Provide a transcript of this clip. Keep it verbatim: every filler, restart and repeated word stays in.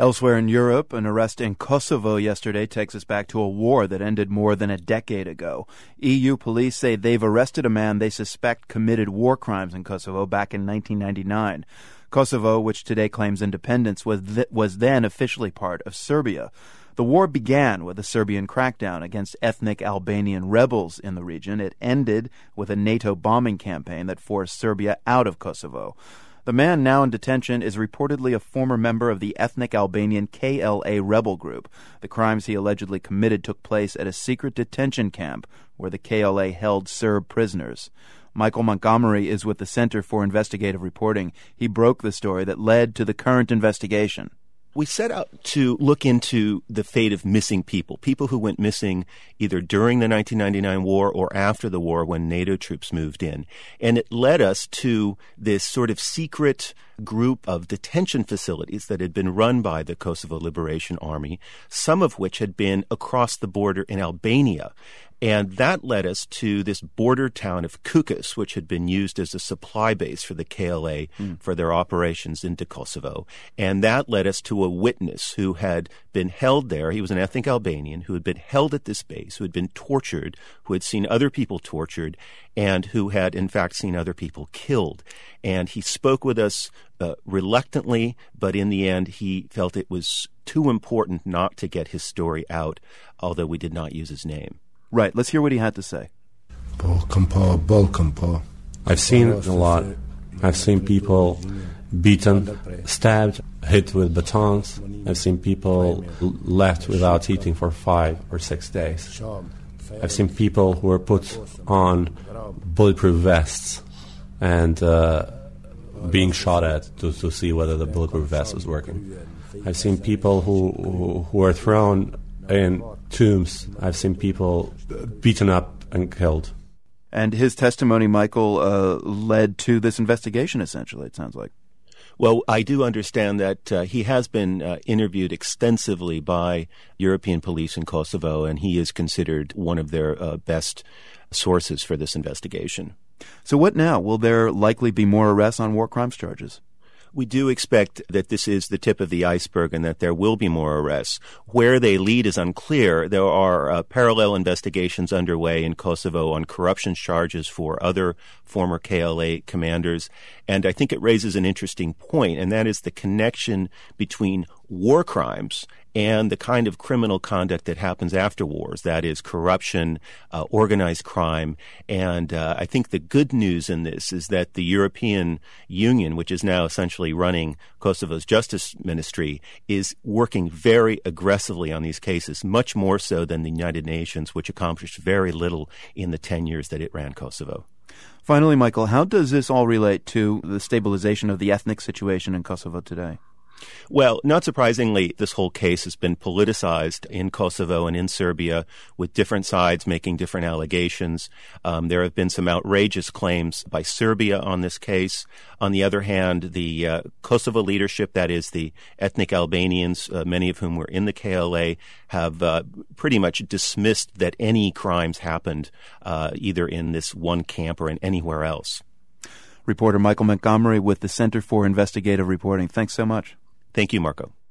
Elsewhere in Europe, an arrest in Kosovo yesterday takes us back to a war that ended more than a decade ago. E U police say they've arrested a man they suspect committed war crimes in Kosovo back in nineteen ninety-nine. Kosovo, which today claims independence, was th- was then officially part of Serbia. The war began with a Serbian crackdown against ethnic Albanian rebels in the region. It ended with a NATO bombing campaign that forced Serbia out of Kosovo. The man now in detention is reportedly a former member of the ethnic Albanian K L A rebel group. The crimes he allegedly committed took place at a secret detention camp where the K L A held Serb prisoners. Michael Montgomery is with the Center for Investigative Reporting. He broke the story that led to the current investigation. We set out to look into the fate of missing people, people who went missing either during the nineteen ninety-nine war or after the war when NATO troops moved in. And it led us to this sort of secret group of detention facilities that had been run by the Kosovo Liberation Army, some of which had been across the border in Albania. And that led us to this border town of Kukës, which had been used as a supply base for the K L A mm. for their operations into Kosovo. And that led us to a witness who had been held there. He was an ethnic Albanian who had been held at this base, who had been tortured, who had seen other people tortured, and who had, in fact, seen other people killed. And he spoke with us uh, reluctantly, but in the end, he felt it was too important not to get his story out, although we did not use his name. Right. Let's hear what he had to say. I've seen a lot. I've seen people beaten, stabbed, hit with batons. I've seen people left without eating for five or six days. I've seen people who were put on bulletproof vests and uh, being shot at to, to see whether the bulletproof vest was working. I've seen people who, who, who were thrown in tombs. I've seen people beaten up and killed. And his testimony, Michael, uh, led to this investigation, essentially, it sounds like. Well, I do understand that uh, he has been uh, interviewed extensively by European police in Kosovo, and he is considered one of their uh, best sources for this investigation. So what now? Will there likely be more arrests on war crimes charges? We do expect that this is the tip of the iceberg and that there will be more arrests. Where they lead is unclear. There are uh, parallel investigations underway in Kosovo on corruption charges for other former K L A commanders. And I think it raises an interesting point, and that is the connection between war crimes and the kind of criminal conduct that happens after wars, that is corruption, uh, organized crime. And uh, I think the good news in this is that the European Union, which is now essentially running Kosovo's justice ministry, is working very aggressively on these cases, much more so than the United Nations, which accomplished very little in the ten years that it ran Kosovo. Finally, Michael, how does this all relate to the stabilization of the ethnic situation in Kosovo today? Well, not surprisingly, this whole case has been politicized in Kosovo and in Serbia, with different sides making different allegations. Um, there have been some outrageous claims by Serbia on this case. On the other hand, the uh, Kosovo leadership, that is the ethnic Albanians, uh, many of whom were in the K L A, have uh, pretty much dismissed that any crimes happened uh, either in this one camp or in anywhere else. Reporter Michael Montgomery with the Center for Investigative Reporting. Thanks so much. Thank you, Marco.